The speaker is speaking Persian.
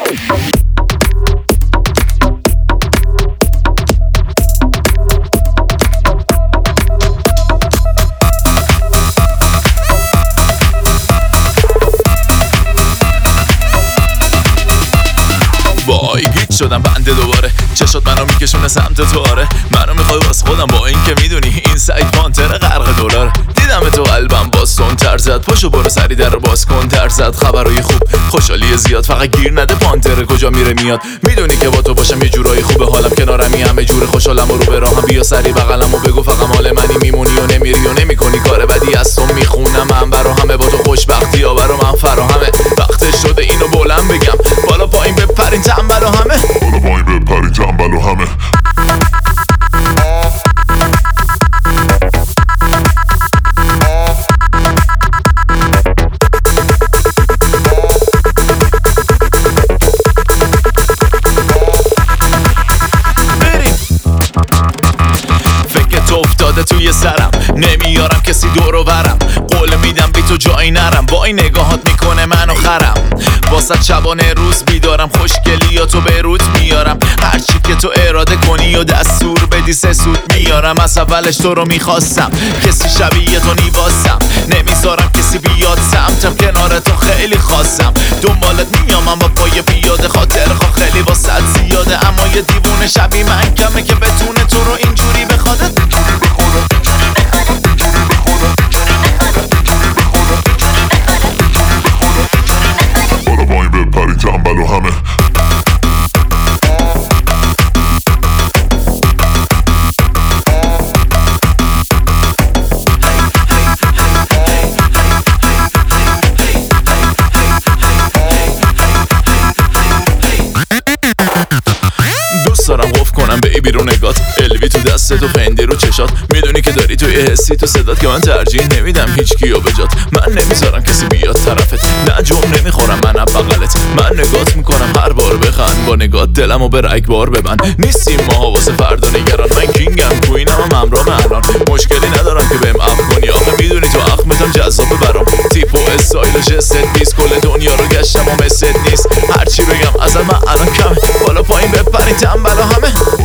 وای گیت شدم بنده دوباره، چشات منو میکشونه سمت تو. آره منو میخوای واسه خودم، با این که میدونی این سعید پانتر غرق دلاره. دیدم تو قلبم باز تون تر زد، پاشو برو سری در رو باز کن تر زد. خبرای خوب خوشحالی زیاد، فقط گیر نده پانتر کجا میره میاد. میدونی که با تو باشم یه جورایی خوبه، حالم کنارمی همه جور خوشحالم و رو به راهم. بیا سری بغلم و بگو فقط مال منی، میمونی و نمیری و نمیکنی کار بدی از تو. میخونم من برا همه، با تو خوشبختی ها برا من فراهمه. وقتش شده اینو بلند بگم، بالا پایین بپرین تنبل و همه، بالا پایین بپرین تنبل و همه. افتاده توی سرم، نمیارم کسی دورو برم. قول میدم بی تو جایی نرم، با این نگاهات میکنه منو خرم. واسه شبانه روز بیدارم، خوشگلیاتو به رود میارم. هرچی که تو اراده کنی و دستور بدی سه سود میارم. از اولش تو رو میخواستم، کسی شبیه تو نیواسم. نمیذارم کسی بیاد سمتم، کنار تو خیلی خواستم. دنبالت میام اما پای پیاده، خاطر خواه خیلی واسط زیاده. اما یه دیوونه شبیه من کمه که بتونه تو رو اینجوری بخواد. بالا پایین بپرین تنبل و همه. دارم قف کنم بیبی رو نگات، الوی تو دستت و پندی رو چشات. میدونی که داری توی حسی تو صدات که من ترجیح نمیدم هیچ کیو به جات. من نمیذارم کسی بیاد طرفت، نه جم نمیخورم من بغلت. من نگات میکنم هر بار بخند، با نگات دلمو به رگبار ببند. نیستیم ماها واسه فردا نگران، من کینگم کوینم هم همراه الان. مشکلی ندارم که بهم اخ کنی، آخه میدونی تو اخمتم جذابه برام. تیپ و استایل و جست نیست، کل دنیا رو گشتم و مثل نیست. هرچی بگم ازم من الان کمه، بالا پایین بپرین تنبل و همه.